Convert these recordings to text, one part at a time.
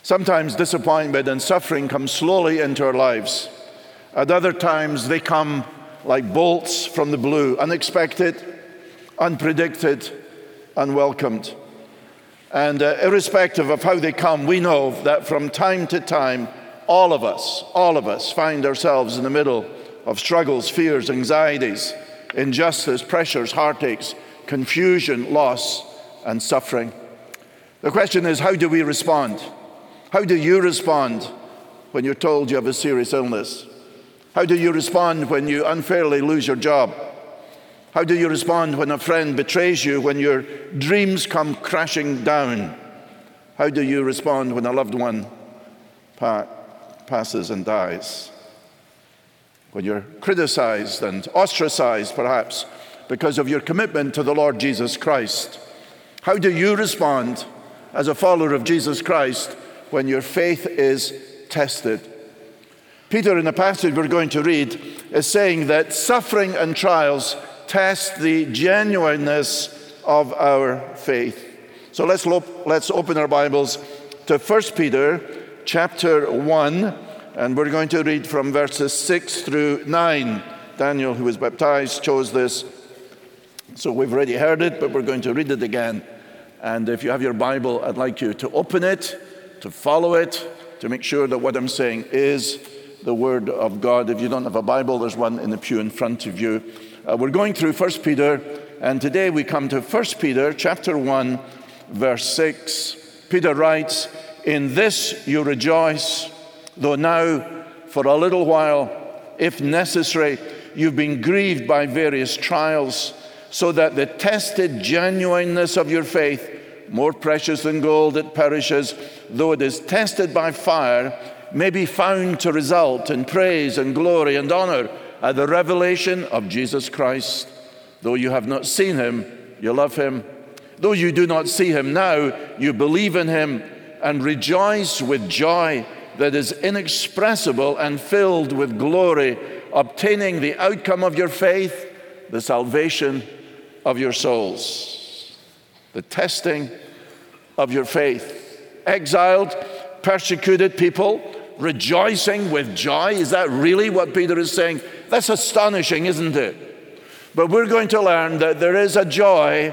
Sometimes disappointment and suffering come slowly into our lives. At other times, they come like bolts from the blue, unexpected, unpredicted, unwelcomed. And irrespective of how they come, we know that from time to time, all of us find ourselves in the middle of struggles, fears, anxieties, injustice, pressures, heartaches, confusion, loss, and suffering. The question is, how do we respond? How do you respond when you're told you have a serious illness? How do you respond when you unfairly lose your job? How do you respond when a friend betrays you, when your dreams come crashing down? How do you respond when a loved one passes and dies? When you're criticized and ostracized, perhaps, because of your commitment to the Lord Jesus Christ? How do you respond as a follower of Jesus Christ when your faith is tested? Peter, in the passage we're going to read, is saying that suffering and trials test the genuineness of our faith. So let's open our Bibles to 1 Peter chapter 1, and we're going to read from verses 6 through 9. Daniel, who was baptized, chose this, so we've already heard it, but we're going to read it again. And if you have your Bible, I'd like you to open it, to follow it, to make sure that what I'm saying is the Word of God. If you don't have a Bible, there's one in the pew in front of you. We're going through 1 Peter, and today we come to 1 Peter chapter 1, verse 6. Peter writes, "In this you rejoice, though now for a little while, if necessary, you've been grieved by various trials, so that the tested genuineness of your faith, more precious than gold that perishes, though it is tested by fire, may be found to result in praise and glory and honor at the revelation of Jesus Christ. Though you have not seen him, you love him. Though you do not see him now, you believe in him and rejoice with joy that is inexpressible and filled with glory, obtaining the outcome of your faith, the salvation of your souls." The testing of your faith. Exiled, persecuted people, rejoicing with joy. Is that really what Peter is saying? That's astonishing, isn't it? But we're going to learn that there is a joy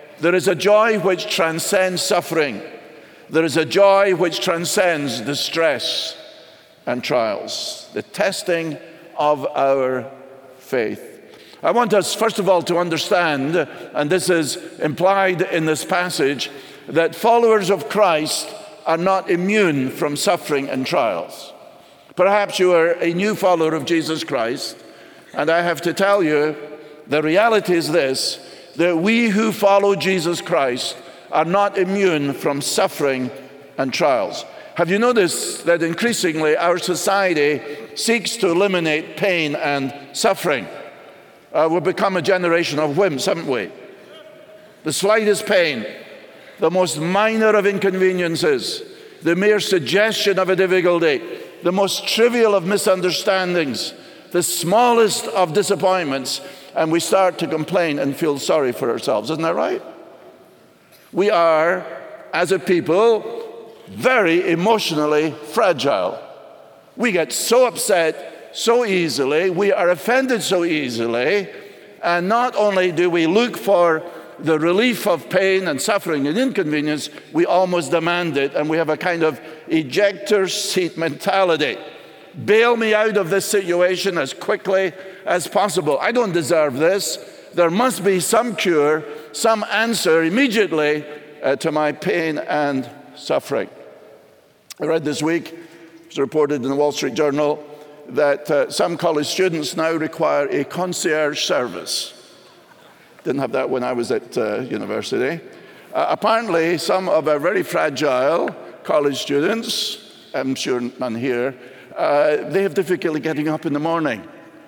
which transcends suffering. There is a joy which transcends distress and trials. The testing of our faith. I want us, first of all, to understand, and this is implied in this passage, that followers of Christ are not immune from suffering and trials. Perhaps you are a new follower of Jesus Christ, and I have to tell you, the reality is this, that we who follow Jesus Christ are not immune from suffering and trials. Have you noticed that increasingly our society seeks to eliminate pain and suffering? We've become a generation of wimps, haven't we? The slightest pain, the most minor of inconveniences, the mere suggestion of a difficulty, the most trivial of misunderstandings, the smallest of disappointments, and we start to complain and feel sorry for ourselves. Isn't that right? We are, as a people, very emotionally fragile. We get so upset so easily, we are offended so easily, and not only do we look for the relief of pain and suffering and inconvenience, we almost demand it, and we have a kind of ejector seat mentality. Bail me out of this situation as quickly as possible. I don't deserve this. There must be some cure, some answer immediately to my pain and suffering. I read this week, it was reported in the Wall Street Journal, that some college students now require a concierge service. Didn't have that when I was at university. Apparently, some of our very fragile college students, I'm sure none here, they have difficulty getting up in the morning.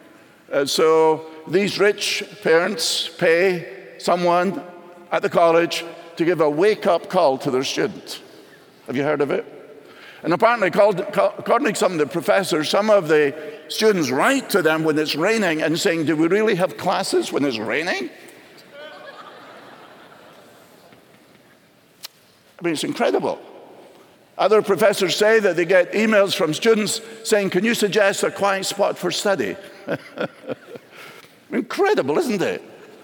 So these rich parents pay someone at the college to give a wake-up call to their student. Have you heard of it? And apparently, according to some of the professors, some of the students write to them when it's raining and saying, do we really have classes when it's raining? I mean, it's incredible. Other professors say that they get emails from students saying, can you suggest a quiet spot for study? Incredible, isn't it?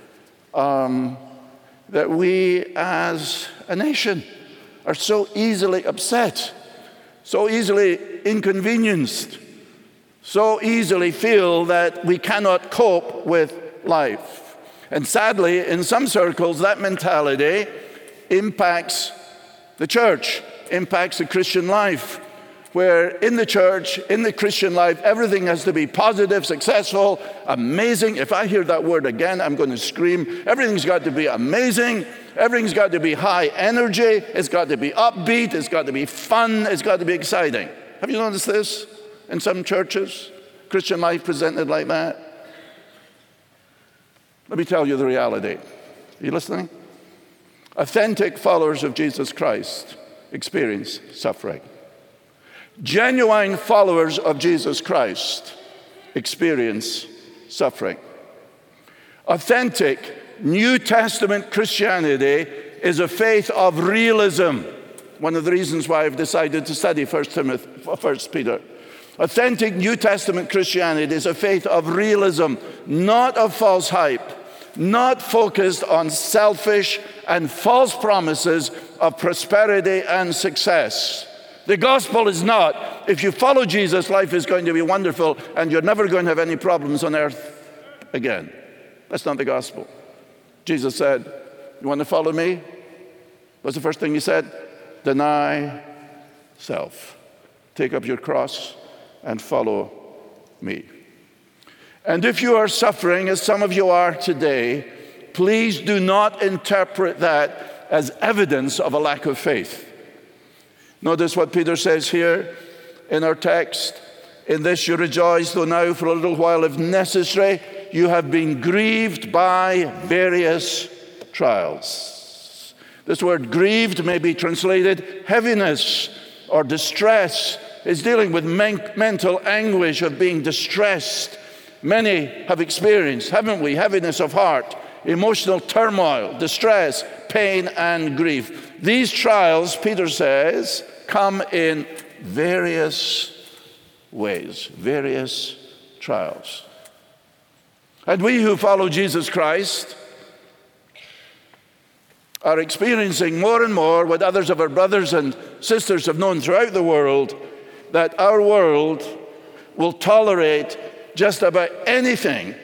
That we as a nation are so easily upset, so easily inconvenienced, so easily feel that we cannot cope with life. And sadly, in some circles, that mentality impacts the church, impacts the Christian life, where in the church, in the Christian life, everything has to be positive, successful, amazing. If I hear that word again, I'm going to scream. Everything's got to be amazing. Everything's got to be high energy. It's got to be upbeat. It's got to be fun. It's got to be exciting. Have you noticed this in some churches? Christian life presented like that? Let me tell you the reality. Are you listening? Authentic followers of Jesus Christ experience suffering. Genuine followers of Jesus Christ experience suffering. Authentic New Testament Christianity is a faith of realism. One of the reasons why I've decided to study 1 Peter. Authentic New Testament Christianity is a faith of realism, not of false hype, not focused on selfish and false promises of prosperity and success. The gospel is not, if you follow Jesus, life is going to be wonderful and you're never going to have any problems on earth again. That's not the gospel. Jesus said, you want to follow me? What's the first thing he said? Deny self. Take up your cross and follow me. And if you are suffering, as some of you are today, please do not interpret that as evidence of a lack of faith. Notice what Peter says here in our text. In this you rejoice, though now for a little while, if necessary, you have been grieved by various trials. This word grieved may be translated heaviness or distress. It's dealing with mental anguish of being distressed. Many have experienced, haven't we, heaviness of heart, emotional turmoil, distress, pain, and grief. These trials, Peter says, come in various ways, various trials. And we who follow Jesus Christ are experiencing more and more what others of our brothers and sisters have known throughout the world, that our world will tolerate just about anything.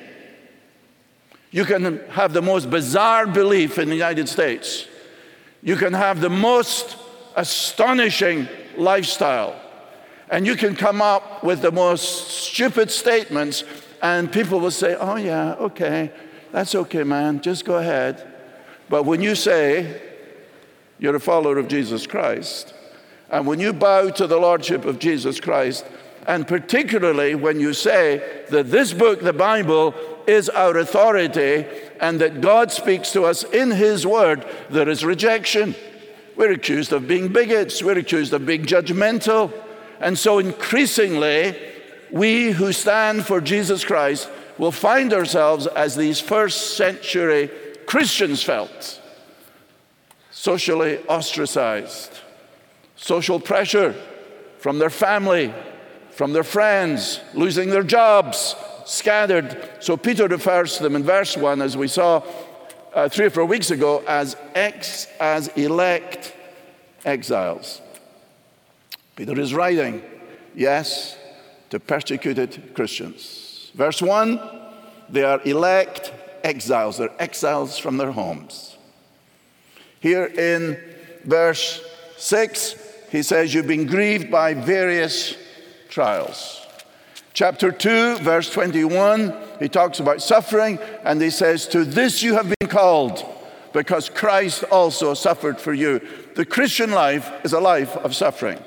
You can have the most bizarre belief in the United States. You can have the most astonishing lifestyle. And you can come up with the most stupid statements, and people will say, oh yeah, okay, that's okay, man, just go ahead. But when you say you're a follower of Jesus Christ, and when you bow to the Lordship of Jesus Christ, and particularly when you say that this book, the Bible, is our authority, and that God speaks to us in His Word, there is rejection. We're accused of being bigots. We're accused of being judgmental. And so increasingly, we who stand for Jesus Christ will find ourselves as these first century Christians felt, socially ostracized, social pressure from their family, from their friends, losing their jobs, scattered. So Peter refers to them in verse 1, as we saw 3 or 4 weeks ago, as elect exiles. Peter is writing, yes, to persecuted Christians. Verse 1, they are elect exiles. They're exiles from their homes. Here in verse 6, he says, you've been grieved by various trials. Chapter 2, verse 21, he talks about suffering, and he says, to this you have been called, because Christ also suffered for you. The Christian life is a life of suffering.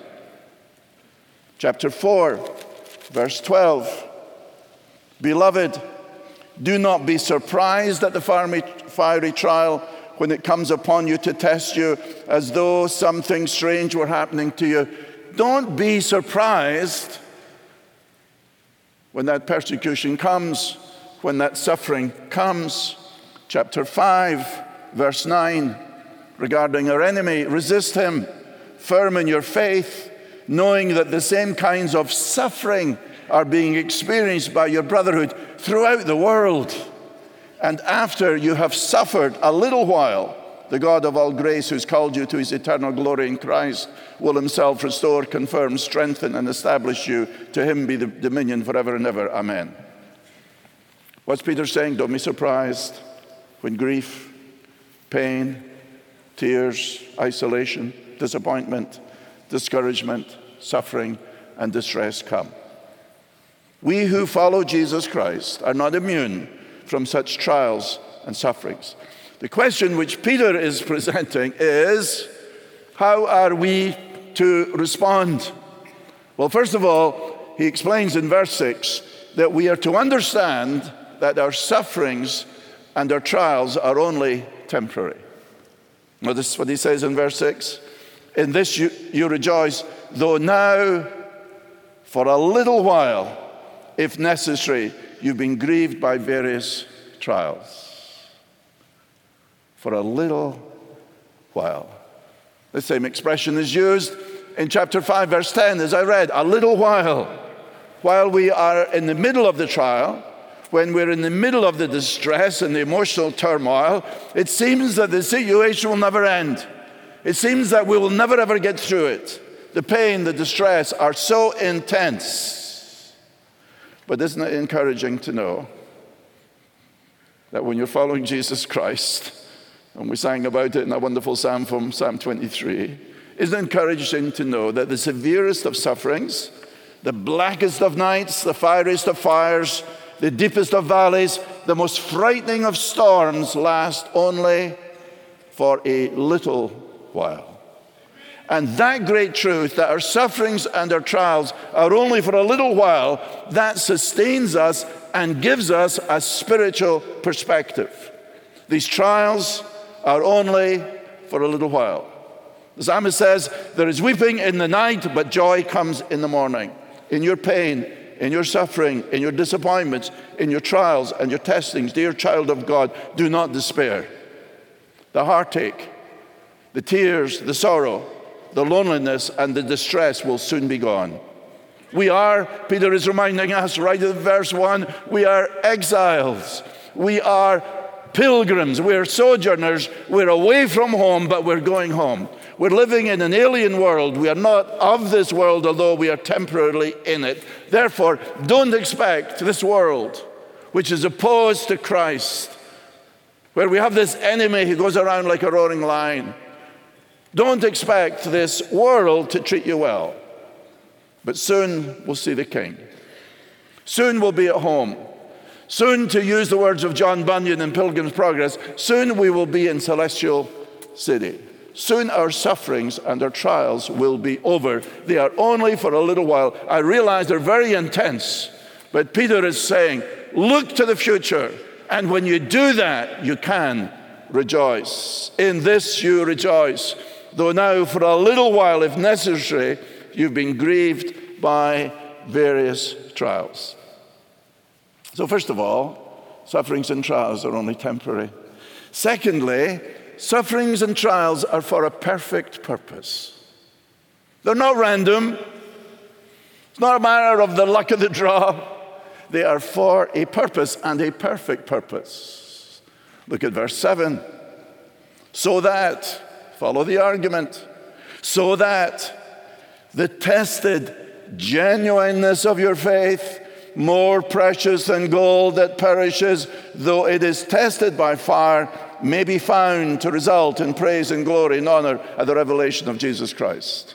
Chapter 4, verse 12, beloved, do not be surprised at the fiery trial when it comes upon you to test you as though something strange were happening to you. Don't be surprised when that persecution comes, when that suffering comes. Chapter 5, verse 9, regarding our enemy, resist him, firm in your faith, knowing that the same kinds of suffering are being experienced by your brotherhood throughout the world. And after you have suffered a little while, the God of all grace, who's called you to his eternal glory in Christ, will himself restore, confirm, strengthen, and establish you. To him be the dominion forever and ever. Amen. What's Peter saying? Don't be surprised when grief, pain, tears, isolation, disappointment, discouragement, suffering, and distress come. We who follow Jesus Christ are not immune from such trials and sufferings. The question which Peter is presenting is, how are we to respond? Well, first of all, he explains in verse 6 that we are to understand that our sufferings and our trials are only temporary. Notice what he says in verse 6. In this you rejoice, though now for a little while, if necessary, you've been grieved by various trials. For a little while. The same expression is used in chapter 5, verse 10, as I read. A little while we are in the middle of the trial, when we're in the middle of the distress and the emotional turmoil, it seems that the situation will never end. It seems that we will never ever get through it. The pain, the distress are so intense. But isn't it encouraging to know that when you're following Jesus Christ, and we sang about it in a wonderful psalm from Psalm 23, isn't it encouraging to know that the severest of sufferings, the blackest of nights, the fieriest of fires, the deepest of valleys, the most frightening of storms last only for a little while. And that great truth, that our sufferings and our trials are only for a little while, that sustains us and gives us a spiritual perspective. These trials are only for a little while. The psalmist says, there is weeping in the night, but joy comes in the morning. In your pain, in your suffering, in your disappointments, in your trials and your testings, dear child of God, do not despair. The heartache, the tears, the sorrow, the loneliness, and the distress will soon be gone. We are, Peter is reminding us right in verse 1, we are exiles. We are pilgrims. We're sojourners. We're away from home, but we're going home. We're living in an alien world. We are not of this world, although we are temporarily in it. Therefore, don't expect this world, which is opposed to Christ, where we have this enemy who goes around like a roaring lion. Don't expect this world to treat you well. But soon we'll see the King. Soon we'll be at home. Soon, to use the words of John Bunyan in Pilgrim's Progress, soon we will be in celestial city. Soon our sufferings and our trials will be over. They are only for a little while. I realize they're very intense, but Peter is saying, look to the future. And when you do that, you can rejoice. In this you rejoice. Though now for a little while, if necessary, you've been grieved by various trials. So first of all, sufferings and trials are only temporary. Secondly, sufferings and trials are for a perfect purpose. They're not random. It's not a matter of the luck of the draw. They are for a purpose, and a perfect purpose. Look at verse 7. So that, follow the argument, so that the tested genuineness of your faith, more precious than gold that perishes, though it is tested by fire, may be found to result in praise and glory and honor at the revelation of Jesus Christ.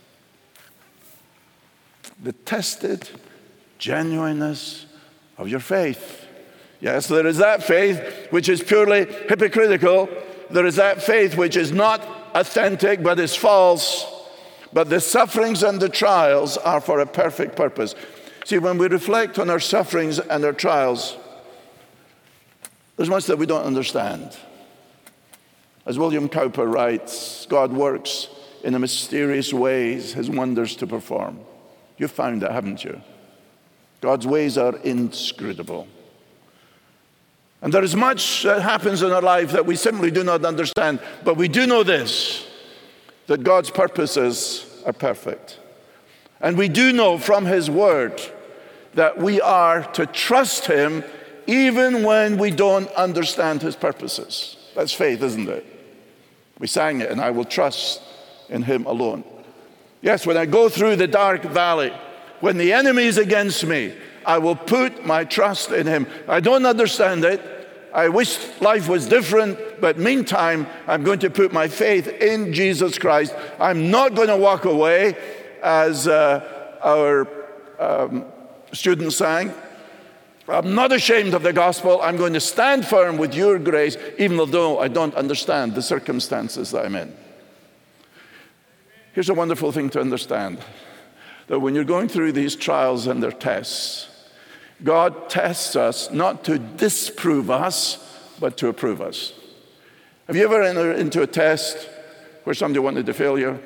The tested genuineness of your faith. Yes, there is that faith which is purely hypocritical. There is that faith which is not authentic but is false. But the sufferings and the trials are for a perfect purpose. See, when we reflect on our sufferings and our trials, there's much that we don't understand. As William Cowper writes, God works in a mysterious ways his wonders to perform. You've found that, haven't you? God's ways are inscrutable. And there is much that happens in our life that we simply do not understand. But we do know this, that God's purposes are perfect. And we do know from his word that we are to trust him even when we don't understand his purposes. That's faith, isn't it? We sang it, and I will trust in him alone. Yes, when I go through the dark valley, when the enemy is against me, I will put my trust in him. I don't understand it. I wish life was different, but meantime, I'm going to put my faith in Jesus Christ. I'm not going to walk away, as our students sang. I'm not ashamed of the gospel. I'm going to stand firm with your grace, even though I don't understand the circumstances that I'm in. Here's a wonderful thing to understand, that when you're going through these trials and their tests, God tests us not to disprove us, but to approve us. Have you ever entered into a test where somebody wanted to fail you?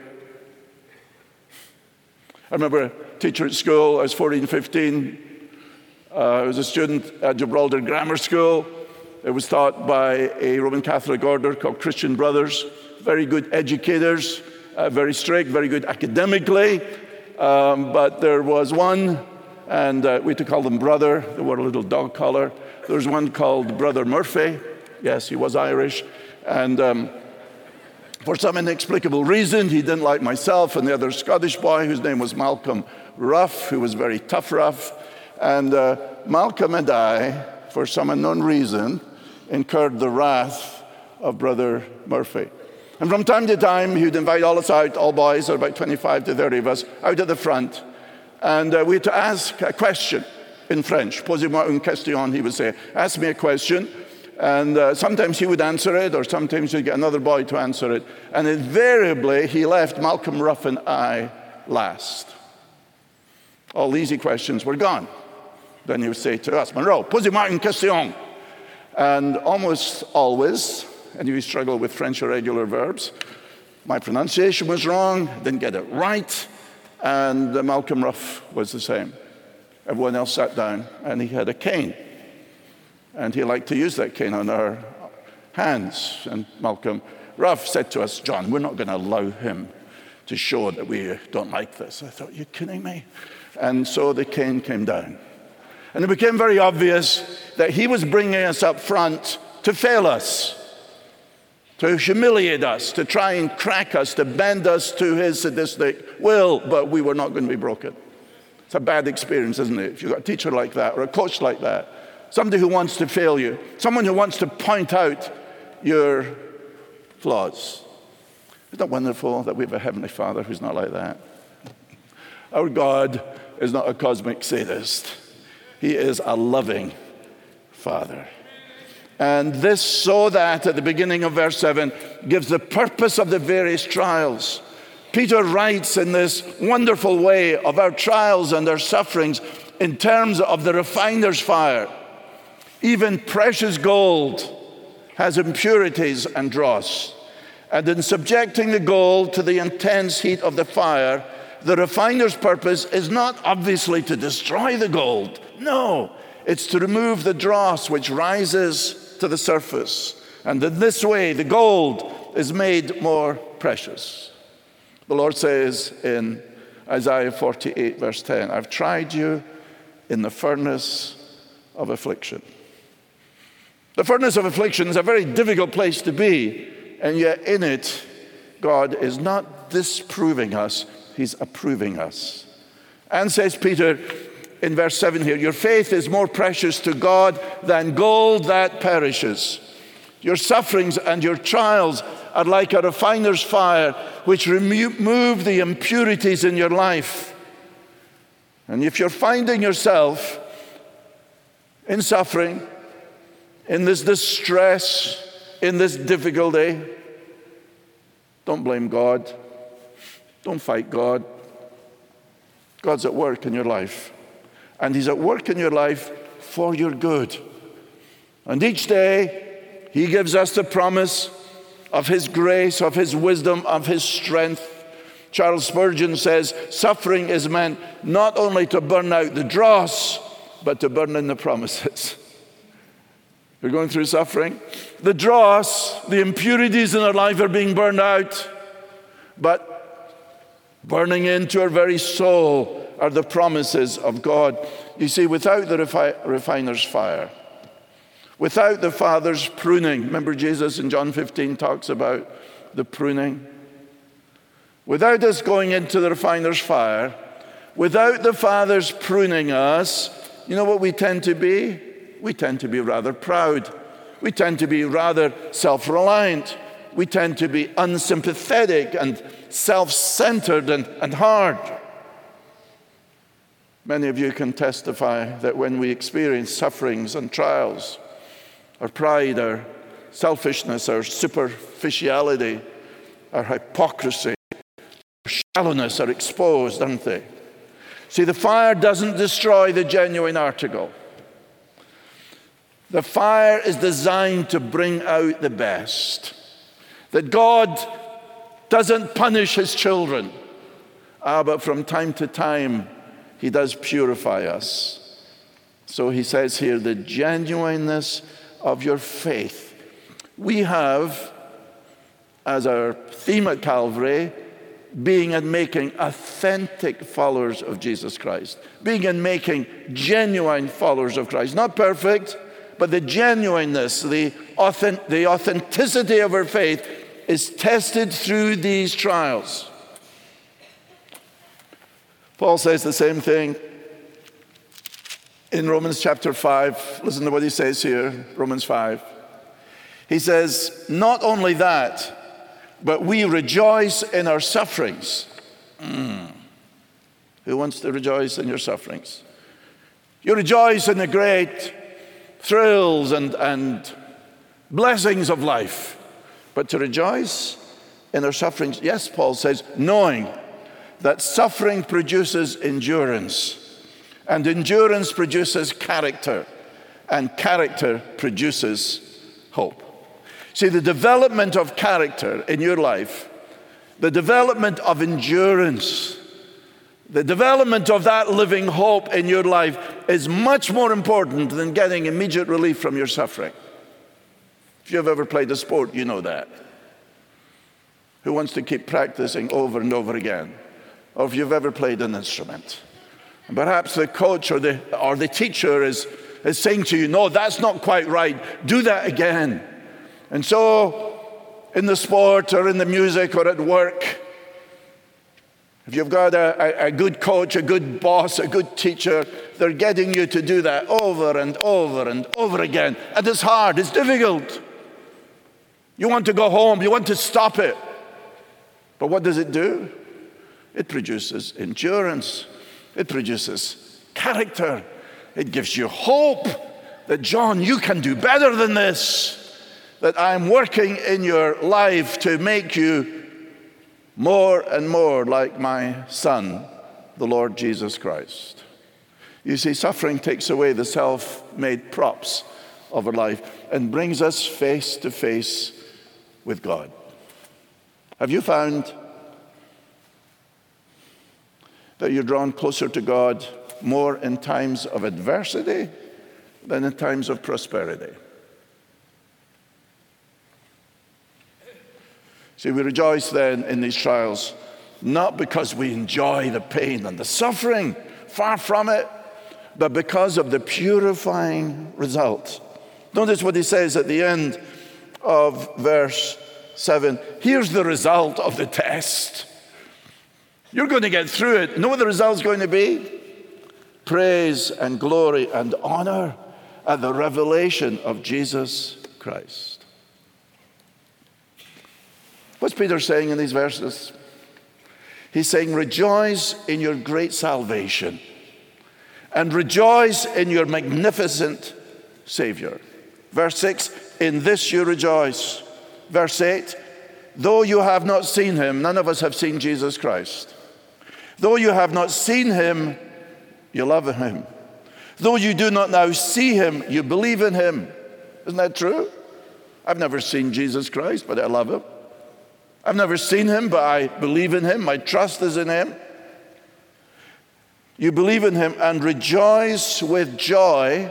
I remember a teacher at school. I was 14, 15. I was a student at Gibraltar Grammar School. It was taught by a Roman Catholic order called Christian Brothers. Very good educators, very strict, very good academically. But there was one, and we had to call them brother. They wore a little dog collar. There was one called Brother Murphy. Yes, he was Irish. And for some inexplicable reason, he didn't like myself and the other Scottish boy whose name was Malcolm Ruff, who was very tough rough. And Malcolm and I, for some unknown reason, incurred the wrath of Brother Murphy. And from time to time, he would invite all us out, all boys, or about 25 to 30 of us, out at the front. And we had to ask a question in French. Posez-moi une question, he would say. Ask me a question. And sometimes he would answer it, or sometimes he'd get another boy to answer it. And invariably, he left Malcolm Ruff and I last. All the easy questions were gone. Then he would say to us, Monroe, posez-moi une question. And almost always, and you struggle with French irregular verbs, my pronunciation was wrong, didn't get it right, and Malcolm Ruff was the same. Everyone else sat down, and he had a cane. And he liked to use that cane on our hands. And Malcolm Ruff said to us, John, we're not going to allow him to show that we don't like this. I thought, you're kidding me? And so the cane came down. And it became very obvious that he was bringing us up front to fail us, to humiliate us, to try and crack us, to bend us to his sadistic will, but we were not going to be broken. It's a bad experience, isn't it? If you've got a teacher like that or a coach like that, somebody who wants to fail you, someone who wants to point out your flaws. Isn't it wonderful that we have a Heavenly Father who's not like that? Our God is not a cosmic sadist. He is a loving Father. And this, so that, at the beginning of verse 7, gives the purpose of the various trials. Peter writes in this wonderful way of our trials and our sufferings in terms of the refiner's fire. Even precious gold has impurities and dross. And in subjecting the gold to the intense heat of the fire, the refiner's purpose is not obviously to destroy the gold. No, it's to remove the dross which rises to the surface. And in this way, the gold is made more precious. The Lord says in Isaiah 48, verse 10, I've tried you in the furnace of affliction. The furnace of affliction is a very difficult place to be, and yet in it, God is not disproving us, he's approving us. And says Peter in verse 7 here, your faith is more precious to God than gold that perishes. Your sufferings and your trials are like a refiner's fire, which remove the impurities in your life. And if you're finding yourself in suffering, in this distress, in this difficulty, don't blame God. Don't fight God. God's at work in your life. And he's at work in your life for your good. And each day, he gives us the promise of his grace, of his wisdom, of his strength. Charles Spurgeon says, suffering is meant not only to burn out the dross, but to burn in the promises. You're going through suffering. The dross, the impurities in our life are being burned out. but burning into our very soul are the promises of God. You see, without the refiner's fire, without the Father's pruning, remember Jesus in John 15 talks about the pruning? Without us going into the refiner's fire, without the Father's pruning us, you know what we tend to be? We tend to be rather proud. We tend to be rather self-reliant. We tend to be unsympathetic and self-centered and hard. Many of you can testify that when we experience sufferings and trials, our pride, our selfishness, our superficiality, our hypocrisy, our shallowness are exposed, aren't they? See, the fire doesn't destroy the genuine article. The fire is designed to bring out the best. That God doesn't punish his children, but from time to time, he does purify us. So he says here, the genuineness of your faith. We have, as our theme at Calvary, being and making authentic followers of Jesus Christ. Being and making genuine followers of Christ. Not perfect, but the genuineness, the authenticity of our faith is tested through these trials. Paul says the same thing in Romans chapter 5. Listen to what he says here, Romans 5. He says, not only that, but we rejoice in our sufferings. Who wants to rejoice in your sufferings? You rejoice in the great thrills and blessings of life. But to rejoice in our sufferings, yes, Paul says, knowing that suffering produces endurance, and endurance produces character, and character produces hope. See, the development of character in your life, the development of endurance, the development of that living hope in your life is much more important than getting immediate relief from your suffering. If you've ever played a sport, you know that. Who wants to keep practicing over and over again? Or if you've ever played an instrument. And perhaps the coach or the teacher is saying to you, no, that's not quite right. Do that again. And so, in the sport or in the music or at work, if you've got a good coach, a good boss, a good teacher, they're getting you to do that over and over and over again. And it's hard, it's difficult. You want to go home, you want to stop it. But what does it do? It produces endurance. It produces character. It gives you hope that, John, you can do better than this. That I'm working in your life to make you more and more like my Son, the Lord Jesus Christ. You see, suffering takes away the self-made props of our life and brings us face to face with God. Have you found that you're drawn closer to God more in times of adversity than in times of prosperity? See, we rejoice then in these trials, not because we enjoy the pain and the suffering, far from it, but because of the purifying result. Notice what he says at the end of verse 7. Here's the result of the test. You're going to get through it. Know what the result's going to be? Praise and glory and honor at the revelation of Jesus Christ. What's Peter saying in these verses? He's saying, rejoice in your great salvation and rejoice in your magnificent Savior. Verse 6, in this you rejoice. Verse 8, though you have not seen him, none of us have seen Jesus Christ. Though you have not seen him, you love him. Though you do not now see him, you believe in him. Isn't that true? I've never seen Jesus Christ, but I love him. I've never seen him, but I believe in him. My trust is in him. You believe in him and rejoice with joy.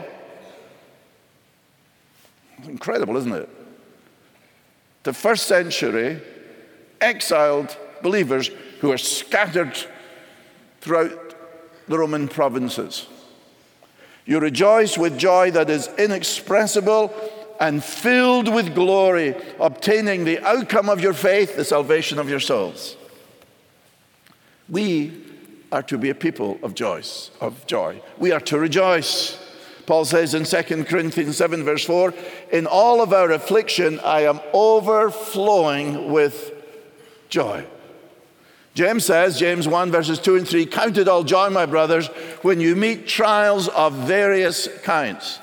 It's incredible, isn't it? The first century exiled believers who are scattered throughout the Roman provinces. You rejoice with joy that is inexpressible and filled with glory, obtaining the outcome of your faith, the salvation of your souls. We are to be a people of joy. We are to rejoice. Paul says in 2 Corinthians 7, verse 4, in all of our affliction, I am overflowing with joy. James says, James 1, verses 2 and 3, count it all joy, my brothers, when you meet trials of various kinds.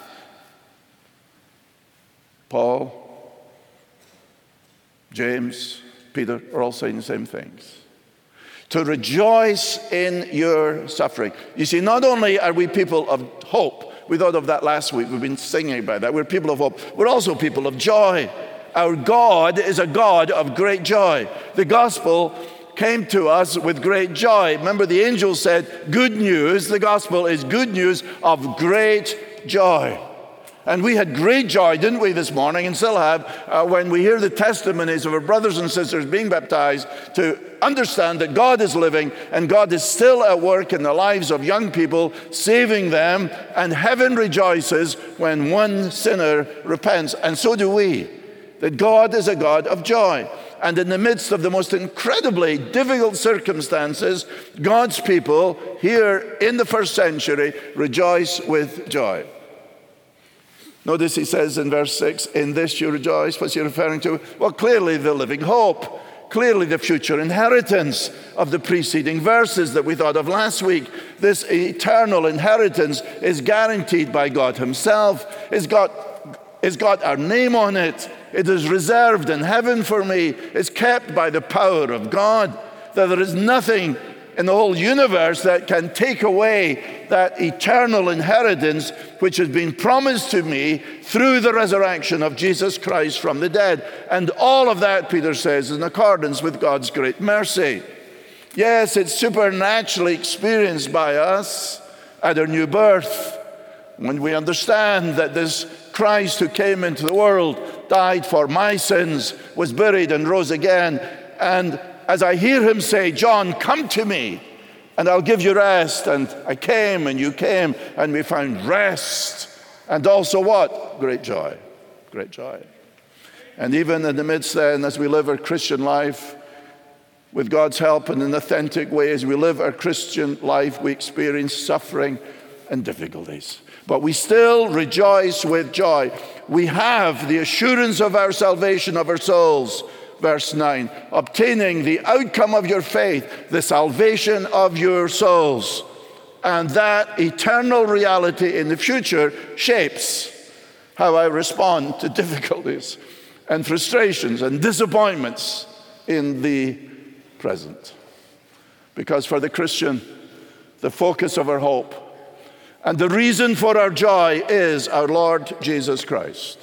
Paul, James, Peter are all saying the same things. To rejoice in your suffering. You see, not only are we people of hope, we thought of that last week, we've been singing about that, we're people of hope, we're also people of joy. Our God is a God of great joy. The gospel came to us with great joy. Remember, the angel said, good news, the gospel is good news of great joy. And we had great joy, didn't we, this morning, and still have, when we hear the testimonies of our brothers and sisters being baptized, to understand that God is living and God is still at work in the lives of young people, saving them, and heaven rejoices when one sinner repents. And so do we, that God is a God of joy. And in the midst of the most incredibly difficult circumstances, God's people here in the first century rejoice with joy. Notice he says in verse 6, in this you rejoice. What's he referring to? Well, clearly the living hope. Clearly the future inheritance of the preceding verses that we thought of last week. This eternal inheritance is guaranteed by God himself. It's got our name on it. It is reserved in heaven for me. It's kept by the power of God. That there is nothing in the whole universe that can take away that eternal inheritance which has been promised to me through the resurrection of Jesus Christ from the dead. And all of that, Peter says, is in accordance with God's great mercy. Yes, it's supernaturally experienced by us at our new birth, when we understand that this Christ who came into the world, died for my sins, was buried and rose again. And as I hear him say, John, come to me and I'll give you rest. And I came and you came and we found rest. And also what? Great joy. Great joy. And even in the midst then, as we live our Christian life, with God's help in an authentic way, as we live our Christian life, we experience suffering and difficulties. But we still rejoice with joy. We have the assurance of our salvation of our souls. Verse 9, obtaining the outcome of your faith, the salvation of your souls. And that eternal reality in the future shapes how I respond to difficulties and frustrations and disappointments in the present. Because for the Christian, the focus of our hope and the reason for our joy is our Lord Jesus Christ.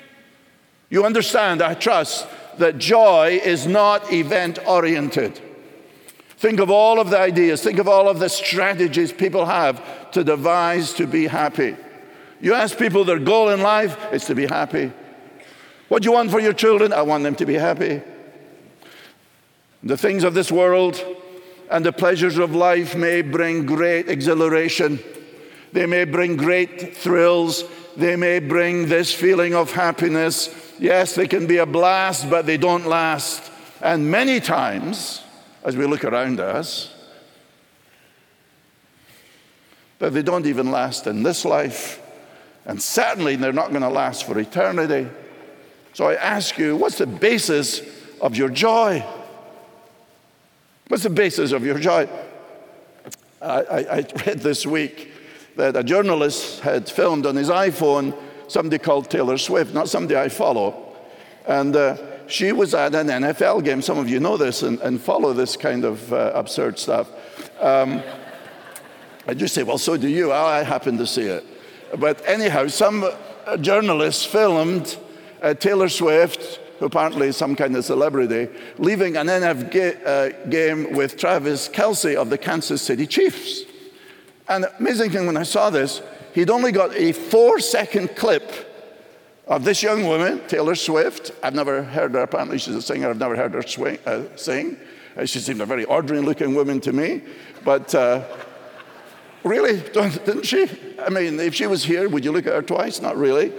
You understand, I trust, that joy is not event-oriented. Think of all of the ideas, think of all of the strategies people have to devise to be happy. You ask people their goal in life, it's to be happy. What do you want for your children? I want them to be happy. The things of this world and the pleasures of life may bring great exhilaration. They may bring great thrills. They may bring this feeling of happiness. Yes, they can be a blast, but they don't last. And many times, as we look around us, that they don't even last in this life. And certainly they're not going to last for eternity. So I ask you, what's the basis of your joy? What's the basis of your joy? I read this week that a journalist had filmed on his iPhone somebody called Taylor Swift, not somebody I follow. And she was at an NFL game. Some of you know this and follow this kind of absurd stuff. I just say, well, so do you. I happen to see it. But anyhow, some journalist filmed Taylor Swift, who apparently is some kind of celebrity, leaving an NFL game with Travis Kelce of the Kansas City Chiefs. And the amazing thing, when I saw this, he'd only got a 4-second clip of this young woman, Taylor Swift. I've never heard her. Apparently she's a singer. I've never heard her sing. She seemed a very ordinary-looking woman to me, but really, didn't she? I mean, if she was here, would you look at her twice? Not really.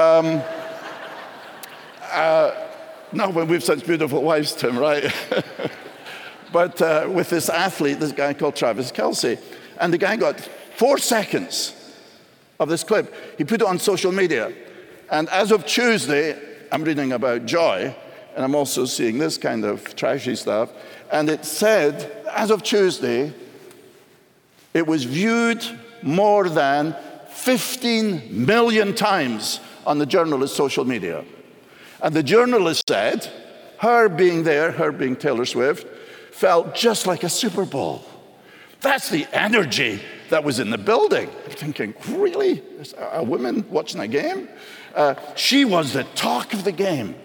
Not when we have such beautiful wives, Tim, right? But with this athlete, this guy called Travis Kelce, and the guy got 4 seconds of this clip. He put it on social media. And as of Tuesday, I'm reading about joy, and I'm also seeing this kind of trashy stuff. And it said, as of Tuesday, it was viewed more than 15 million times on the journalist's social media. And the journalist said, her being there, her being Taylor Swift, felt just like a Super Bowl. That's the energy that was in the building. I'm thinking, really? A woman watching a game? She was the talk of the game.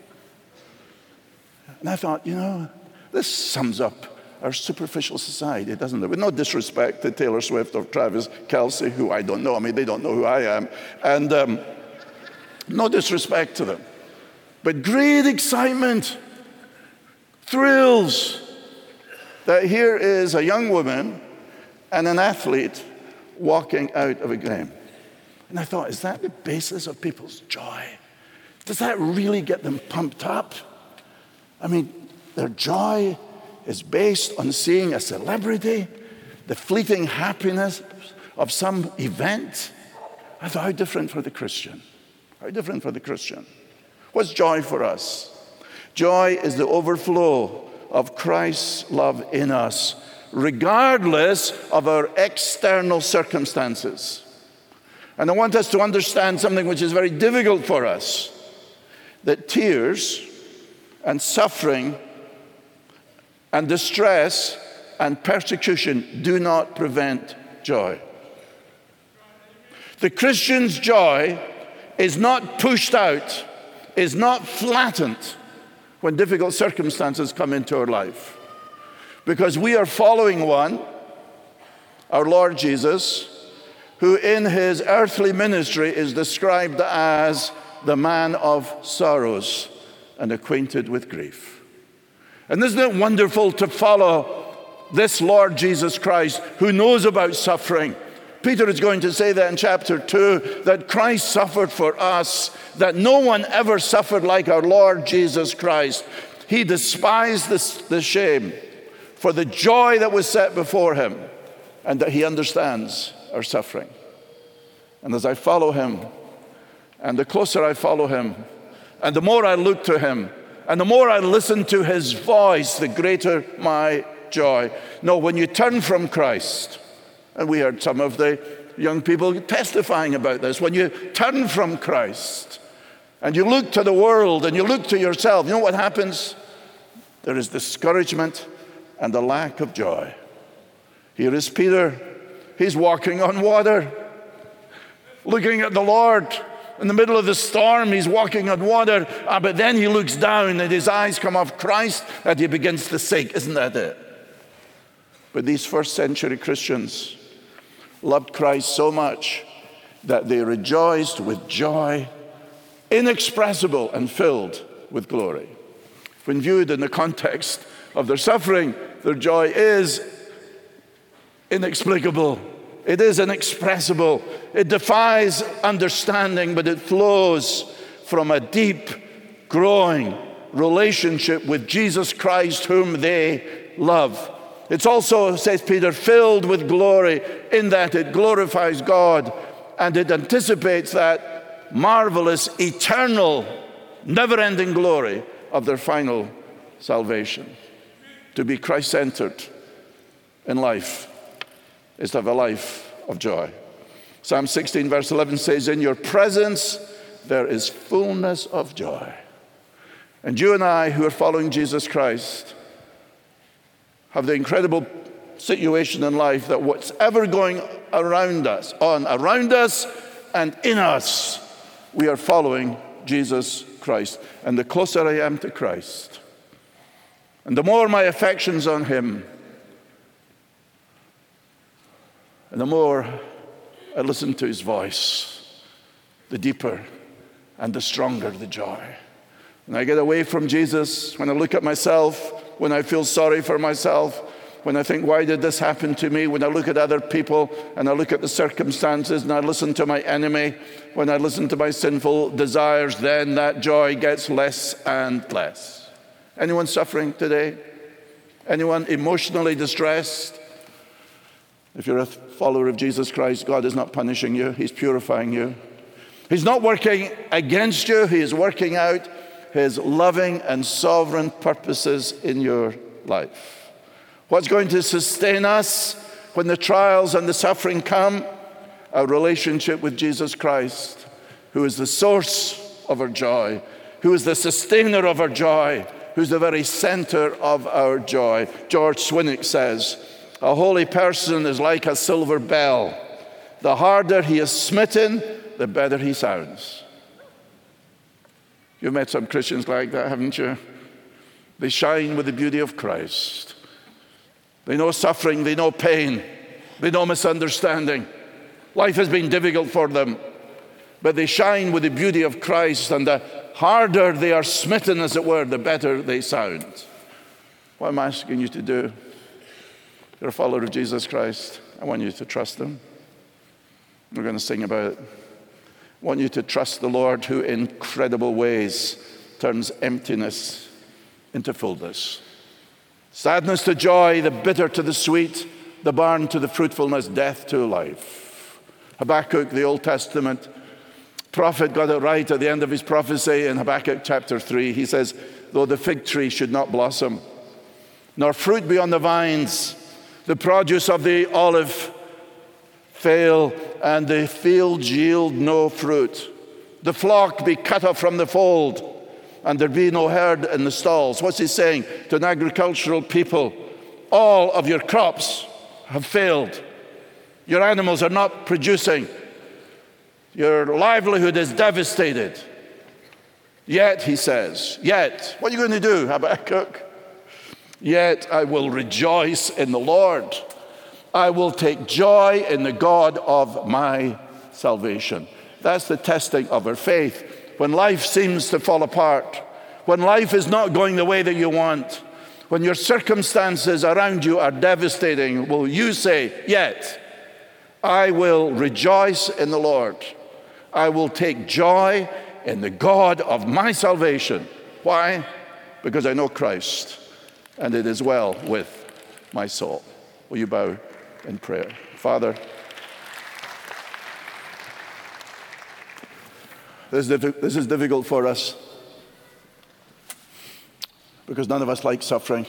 And I thought, this sums up our superficial society, doesn't it? With no disrespect to Taylor Swift or Travis Kelce, who I don't know. I mean, they don't know who I am. And no disrespect to them. But great excitement, thrills, that here is a young woman and an athlete walking out of a game. And I thought, is that the basis of people's joy? Does that really get them pumped up? I mean, their joy is based on seeing a celebrity, the fleeting happiness of some event. I thought, how different for the Christian? How different for the Christian? What's joy for us? Joy is the overflow of Christ's love in us, regardless of our external circumstances. And I want us to understand something which is very difficult for us, that tears and suffering and distress and persecution do not prevent joy. The Christian's joy is not pushed out, is not flattened when difficult circumstances come into our life. Because we are following one, our Lord Jesus, who in his earthly ministry is described as the man of sorrows and acquainted with grief. And isn't it wonderful to follow this Lord Jesus Christ who knows about suffering? Peter is going to say that in chapter 2, that Christ suffered for us, that no one ever suffered like our Lord Jesus Christ. He despised the shame for the joy that was set before him, and that he understands our suffering. And as I follow him, and the closer I follow him, and the more I look to him, and the more I listen to his voice, the greater my joy. No, when you turn from Christ, and we heard some of the young people testifying about this, when you turn from Christ, and you look to the world, and you look to yourself, you know what happens? There is discouragement and a lack of joy. Here is Peter. He's walking on water, looking at the Lord. In the middle of the storm, he's walking on water, but then he looks down and his eyes come off Christ and he begins to sink. Isn't that it? But these first century Christians loved Christ so much that they rejoiced with joy inexpressible and filled with glory. When viewed in the context of their suffering, their joy is inexplicable. It is inexpressible. It defies understanding, but it flows from a deep, growing relationship with Jesus Christ, whom they love. It's also, says Peter, filled with glory in that it glorifies God and it anticipates that marvelous, eternal, never-ending glory of their final salvation. To be Christ-centered in life is to have a life of joy. Psalm 16 verse 11 says, in your presence there is fullness of joy. And you and I who are following Jesus Christ have the incredible situation in life that whatever going around us and in us, we are following Jesus Christ. And the closer I am to Christ, and the more my affections on him, and the more I listen to his voice, the deeper and the stronger the joy. When I get away from Jesus, when I look at myself, when I feel sorry for myself, when I think, why did this happen to me? When I look at other people and I look at the circumstances and I listen to my enemy, when I listen to my sinful desires, then that joy gets less and less. Anyone suffering today? Anyone emotionally distressed? If you're a follower of Jesus Christ, God is not punishing you. He's purifying you. He's not working against you. He is working out His loving and sovereign purposes in your life. What's going to sustain us when the trials and the suffering come? Our relationship with Jesus Christ, who is the source of our joy, who is the sustainer of our joy, who's the very center of our joy. George Swinnock says, a holy person is like a silver bell. The harder he is smitten, the better he sounds. You've met some Christians like that, haven't you? They shine with the beauty of Christ. They know suffering, they know pain, they know misunderstanding. Life has been difficult for them, but they shine with the beauty of Christ, and the harder they are smitten, as it were, the better they sound. What I'm asking you to do, you're a follower of Jesus Christ, I want you to trust Him. We're going to sing about it. I want you to trust the Lord, who in incredible ways turns emptiness into fullness. Sadness to joy, the bitter to the sweet, the barren to the fruitfulness, death to life. Habakkuk, the Old Testament prophet, got it right at the end of his prophecy in Habakkuk chapter 3. He says, though the fig tree should not blossom, nor fruit be on the vines, the produce of the olive fail, and the fields yield no fruit, the flock be cut off from the fold, and there be no herd in the stalls. What's he saying to an agricultural people? All of your crops have failed. Your animals are not producing. Your livelihood is devastated. Yet, he says, yet, what are you going to do, Habakkuk? Yet I will rejoice in the Lord. I will take joy in the God of my salvation. That's the testing of our faith. When life seems to fall apart, when life is not going the way that you want, when your circumstances around you are devastating, will you say, yet I will rejoice in the Lord. I will take joy in the God of my salvation. Why? Because I know Christ, and it is well with my soul. Will you bow in prayer? Father, this is difficult for us because none of us like suffering.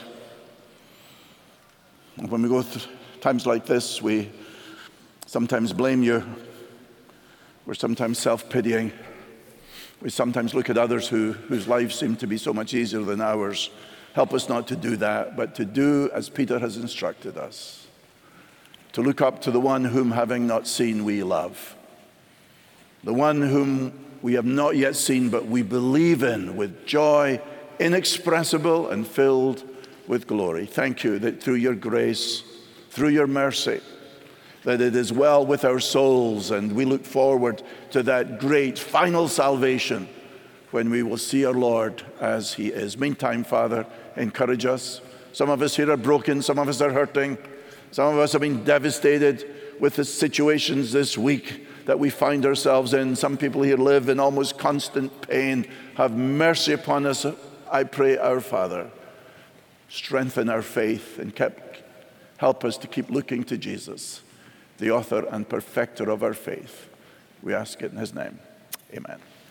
And when we go through times like this, we sometimes blame you. We're sometimes self-pitying. We sometimes look at others whose lives seem to be so much easier than ours. Help us not to do that, but to do as Peter has instructed us, to look up to the one whom, having not seen, we love, the one whom we have not yet seen, but we believe in with joy inexpressible and filled with glory. Thank you that through your grace, through your mercy, that it is well with our souls, and we look forward to that great final salvation when we will see our Lord as he is. Meantime, Father, encourage us. Some of us here are broken, some of us are hurting, some of us have been devastated with the situations this week that we find ourselves in. Some people here live in almost constant pain. Have mercy upon us, I pray, our Father. Strengthen our faith and help us to keep looking to Jesus, the author and perfecter of our faith. We ask it in his name. Amen.